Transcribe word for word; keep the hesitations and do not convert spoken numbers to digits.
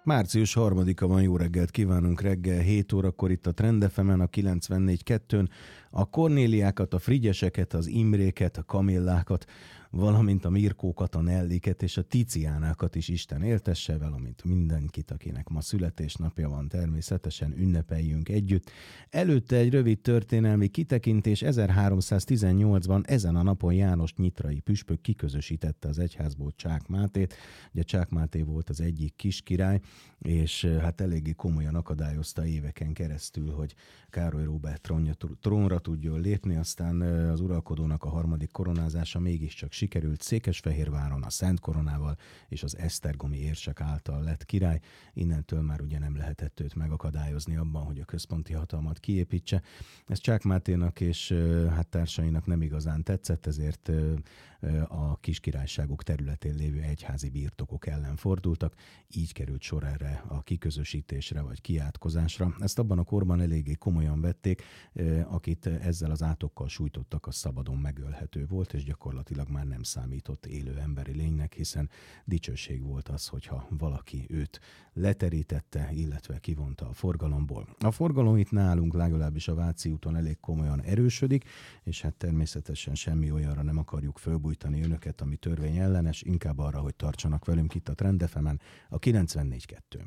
Március harmadika van, jó reggelt kívánunk, reggel hét órakor itt a Trend ef emen, a kilencvennégy kettőn. A Kornéliákat, a Frigyeseket, az Imréket, a Kamillákat, valamint a Mirkókat, a Nelliket és a Ticiánákat is Isten éltesse, valamint mindenkit, akinek ma születésnapja van, természetesen ünnepeljünk együtt. Előtte egy rövid történelmi kitekintés. ezerháromszáztizennyolcban ezen a napon János nyitrai püspök kiközösítette az egyházból Csák Mátét. Ugye Csák Máté volt az egyik kiskirály, és hát eléggé komolyan akadályozta éveken keresztül, hogy Károly Róbert trónja, trónra tudjon lépni, aztán az uralkodónak a harmadik koronázása mégiscsak sikerült. Székesfehérváron a Szent Koronával és az esztergomi érsek által lett király. Innentől már ugye nem lehetett őt megakadályozni abban, hogy a központi hatalmat kiépítse. Ez Csák Máténak és hát társainak nem igazán tetszett, ezért a kiskirályságok területén lévő egyházi birtokok ellen fordultak. Így került sor erre a kiközösítésre vagy kiátkozásra. Ezt abban a korban eléggé komolyan vették, akit ezzel az átokkal sújtottak, az szabadon megölhető volt, és gyakorlatilag már nem számított élő emberi lénynek, hiszen dicsőség volt az, hogyha valaki őt leterítette, illetve kivonta a forgalomból. A forgalom itt nálunk legalábbis a Váci úton elég komolyan erősödik, és hát természetesen semmi olyanra nem akarjuk fölbújtani önöket, ami törvény ellenes, inkább arra, hogy tartsanak velünk itt a Trend ef emen, a kilencvennégy kettőn.